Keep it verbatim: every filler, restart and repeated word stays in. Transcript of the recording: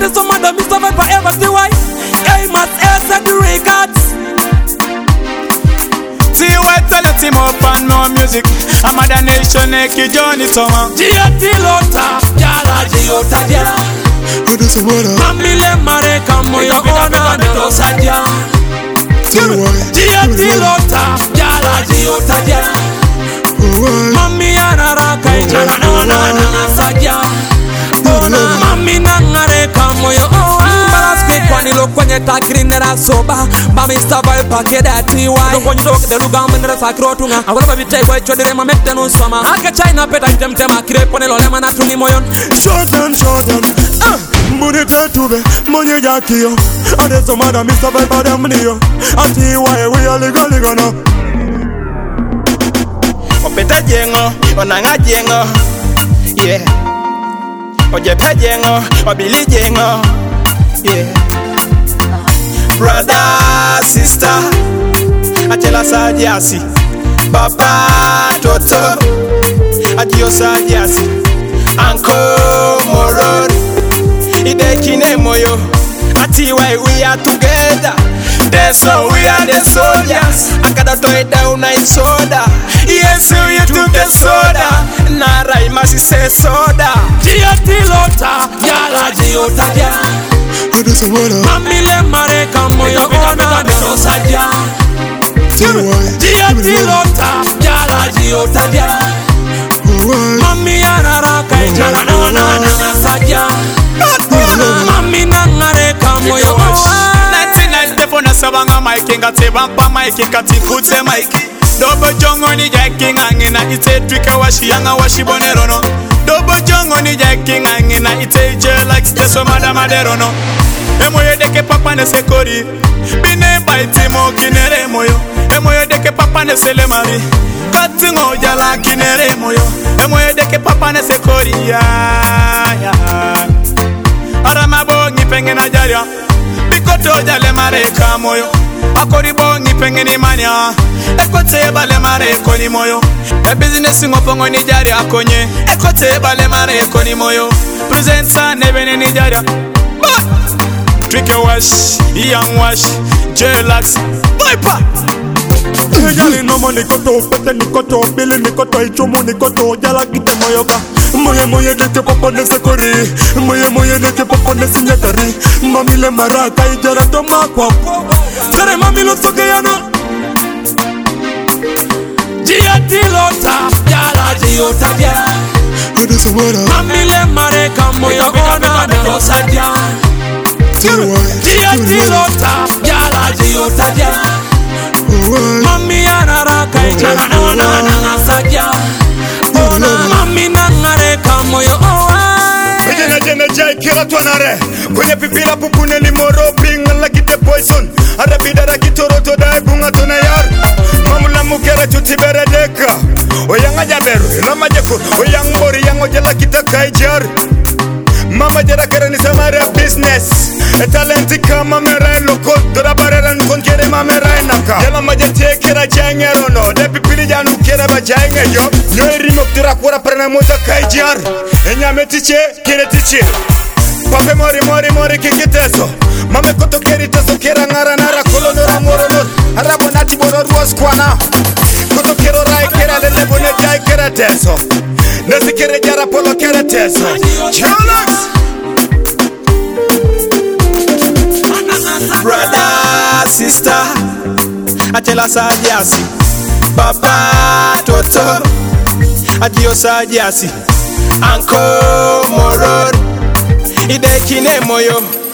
the summer the Mister forever still white. Hey, must air the records. See what tell the team up and no music. I'm a nation neki Johnny Soma. Gia Tilota, Yala Giota Dia. Mamile Mareka Moyo Ona Sadia. Gia Tilota, Yala Giota Dia. Mami Anaraka Jana Sadia. Mami Nangareka Moyo Ona. Kwani lo kwenye takrinera soba Mami stava ipake dati wai Lo kwenye doke de luga mwenera sakrotunga Awala babite kwa chodere mamekte nusama Ake china peta mtemtema kire pone lo lema natungi moyon Shodan, shodan Mbuni tetube, mwenye jakiyo Ade somada mista vibe ade mniyo Ati wae wia liga liga no Opeta jengo, onanga jengo Yeah Ojepe jengo, obili jengo Yeah Brother, sister Achela sajasi Papa, toto Adio sajasi Uncle, morod Ide kine moyo Ati why we are together That's how we are the soldiers Akada toe down na soda Yes, we took the soda Nara imasi se soda Gia Tilota, Yala Giota Dia. Mamile Mareka Moyo Ona Sadia. Gia Tilota, Yala Giota Dia. Mami Anaraka Jana Sadia. Mami Nangareka Moyo Ona. nineteen ninety-four na sabanga Mike ngati bampa Mike ngati kutse Mike. Dobo jongo ni jacking angina ite trika washi yanga washi bonerono. Dobo jongo ni jacking angina ite je like steso madama derono. Emoyo deke papa ne sekori bine baiti mo kinere moyo. Emoyo deke papa ne selemari katingo jala kinere moyo. Emoyo deke papa ne sekori ya ya. Arama bongi pengena jaria bikoto jale mare kamoyo. Akori bongi pengeni mania Ekote bale mare koni moyo E business ngopongo ni jari akonye Ekote bale mare koni moyo Presenta nebene ni jari Tricky wash, young wash, J-Lax, Viper Jali nomo nikoto, pete nikoto, bili nikoto, ichomo nikoto, jala kite moyoka Moye moye deke popo nese kori Moye moye deke popo nese nyatari Mamile maraka ijara toma kwa Sere mamilo soke yana Gia Tilota, Yala Giota Dia. Mamile Mareka Moyo Ona Sadia. Gia Tilota, Yala Giota Dia. Mami Anaraka Jana Sadia. Mami Nangareka Moyo Ona. Jena jena jai kira tuanare Kwenye pipila pupune limoro Pinga laki te poison Ada bidara kitoro to dai bunga tona yar Mamula mukera chuti beredeka Oyanga jaberu Rama jeku Oyang mori yang ojala kita kaijar Mama jera kera ni samare business E talenti kama merai loko Dora barera nkon kere mamera enaka Jala majete kera jange rono Depi pili janu kera ba jange yo Nyoi rimok dura kura prena moja kaijar Enyame tiche kere tiche Pape mori mori mori kikiteso Mame koto keri teso kera ngara nara Kolo nora moro nor Arabo nati boro ruos kwana Koto kero rai kera de lebo ne jai kera teso Nesi kere jara polo kera teso Chalax Brother, sister Achela sajasi Papa, toto Adio sajasi Uncle, morod Ide kine moyo